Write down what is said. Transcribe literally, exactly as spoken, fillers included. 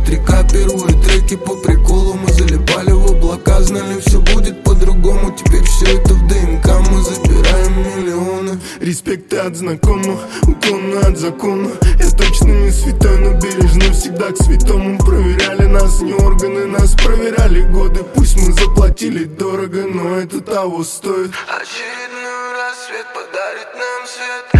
три ка первые треки по приколу. Мы залипали в облака, знали все будет по-другому. Теперь все это в ДНК, мы забираем миллионы. Респекты от знакомых, уклонно от закона. Я точно не святой, но бережно всегда к святому. Проверяли нас не органы, нас проверяли годы. Пусть мы заплатили дорого, но это того стоит. Очередной рассвет подарит нам свет.